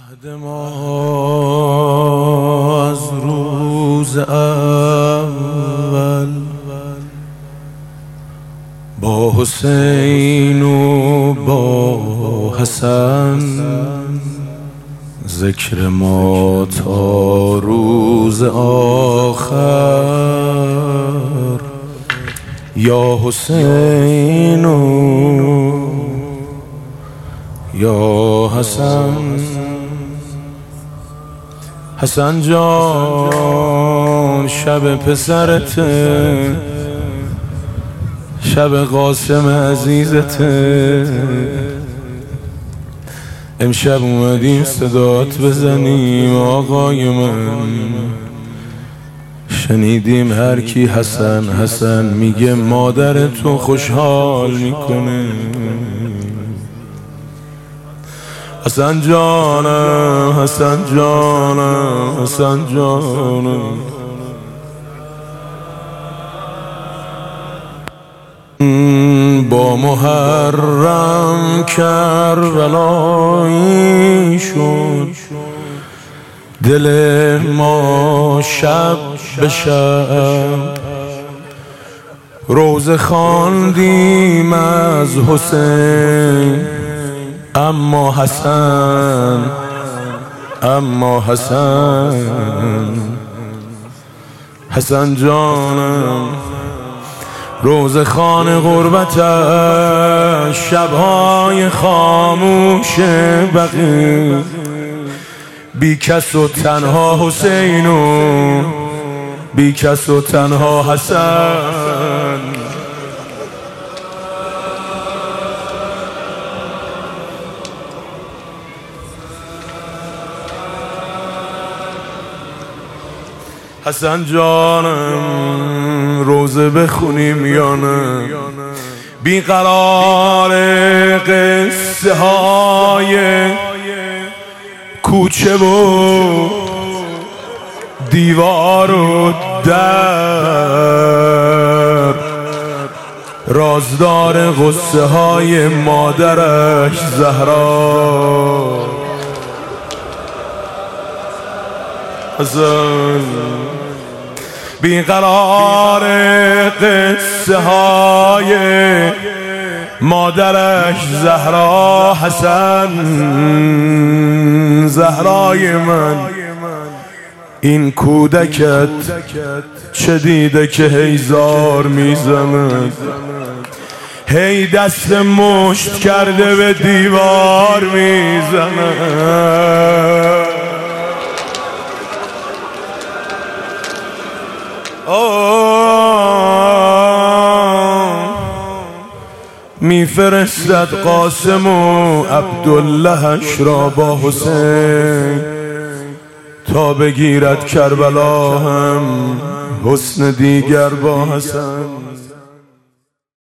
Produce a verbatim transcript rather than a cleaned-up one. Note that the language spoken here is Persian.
عهد ما از روز اول با حسین و با حسن، ذکر ما تا روز آخر. یا حسین و یا حسن. حسن جان شب پسرته، شب قاسم عزیزته. امشب اومدیم صدات بزنیم آقای من. شنیدیم هر کی حسن حسن میگه مادر تو خوشحال میکنه. حسن جانم حسن جانم حسن جانم، با محرم کربلایی شد دل ما شب به شب. روزه خواندیم از حسین، اما حسن اما حسن. حسن جانم روز خانه غربتش، شبهای خاموش بقی، بی کس و تنها حسین و بی کس و تنها حسن. حسن جانم روزه بخونیم یا نه؟ بیقرار قصه های کوچه و دیوار و در، رازدار غصه های مادرش زهرا. حسن بیقرار قصه های مادرش زهرا. حسن زهرای من، این کودکت چه دیده که هیزار میزند، هی دست مشت کرده به دیوار میزند. میفرستد قاسم و عبداللهش را با حسین، تا بگیرد کربلا هم حسن دیگر با حسن.